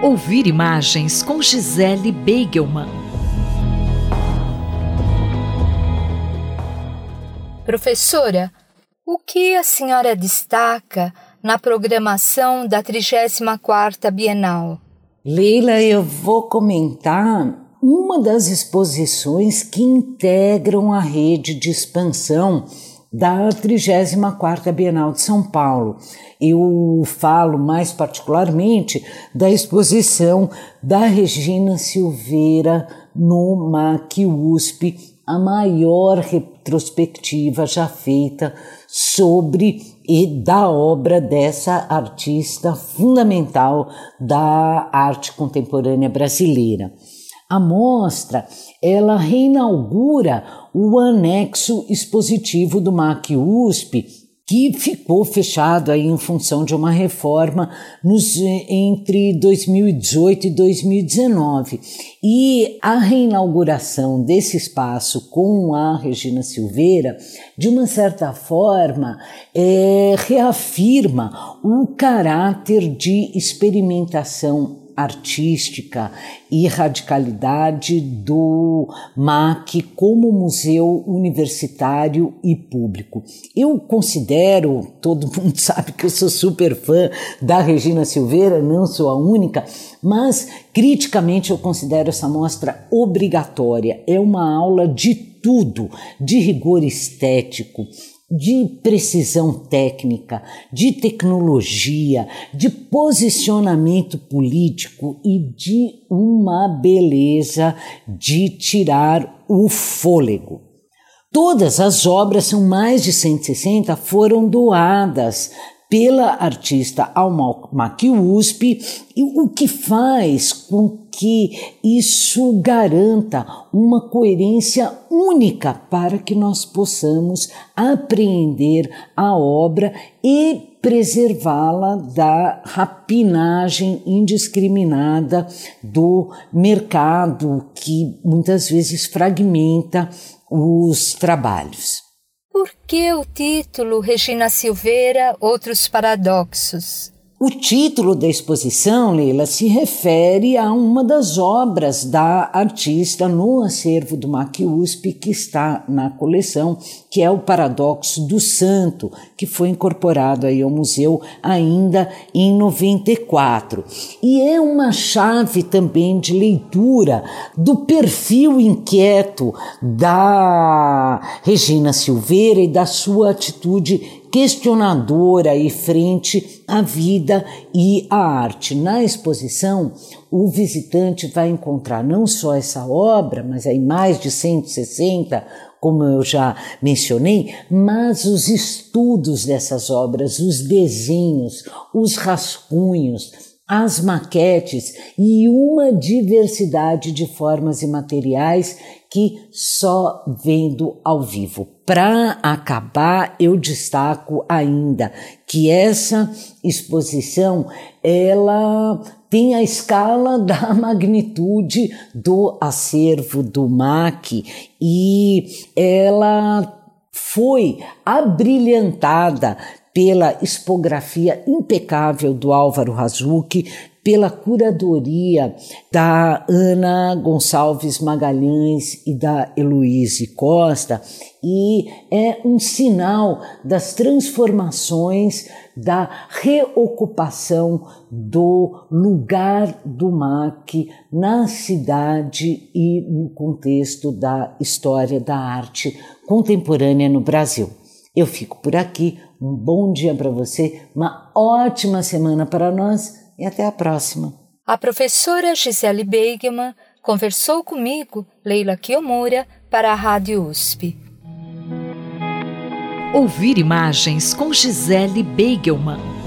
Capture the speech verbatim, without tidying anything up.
Ouvir imagens com Gisele Beigelman. Professora, o que a senhora destaca na programação da trigésima quarta Bienal? Leila, eu vou comentar uma das exposições que integram a rede de expansão da trigésima quarta Bienal de São Paulo. Eu falo mais particularmente da exposição da Regina Silveira no M A C U S P, a maior retrospectiva já feita sobre e da obra dessa artista fundamental da arte contemporânea brasileira. A mostra, ela reinaugura o anexo expositivo do M A C U S P, que ficou fechado aí em função de uma reforma nos, entre dois mil e dezoito e dois mil e dezenove. E a reinauguração desse espaço com a Regina Silveira, de uma certa forma, é, reafirma o caráter de experimentação artística e radicalidade do M A C como museu universitário e público. Eu considero, todo mundo sabe que eu sou super fã da Regina Silveira, não sou a única, mas criticamente eu considero essa mostra obrigatória. É uma aula de tudo, de rigor estético, de precisão técnica, de tecnologia, de posicionamento político e de uma beleza de tirar o fôlego. Todas as obras, são mais de cento e sessenta, foram doadas pela artista ao M A C U S P, e o que faz com que isso garanta uma coerência única para que nós possamos apreender a obra e preservá-la da rapinagem indiscriminada do mercado que muitas vezes fragmenta os trabalhos. Por que o título Regina Silveira, Outros Paradoxos? O título da exposição, Leila, se refere a uma das obras da artista no acervo do M A C U S P que está na coleção, que é o Paradoxo do Santo, que foi incorporado aí ao museu ainda em noventa e quatro. E é uma chave também de leitura do perfil inquieto da Regina Silveira e da sua atitude questionadora e frente à vida e à arte. Na exposição, o visitante vai encontrar não só essa obra, mas aí mais de cento e sessenta, como eu já mencionei, mas os estudos dessas obras, os desenhos, os rascunhos, as maquetes e uma diversidade de formas e materiais que só vendo ao vivo. Para acabar, eu destaco ainda que essa exposição, ela tem a escala da magnitude do acervo do M A C e ela foi abrilhantada pela expografia impecável do Álvaro Razucchi, pela curadoria da Ana Gonçalves Magalhães e da Heloíse Costa, e é um sinal das transformações, da reocupação do lugar do M A C na cidade e no contexto da história da arte contemporânea no Brasil. Eu fico por aqui, um bom dia para você, uma ótima semana para nós e até a próxima. A professora Gisele Beigelman conversou comigo, Leila Kiyomura, para a Rádio U S P. Ouvir imagens com Gisele Beigelman.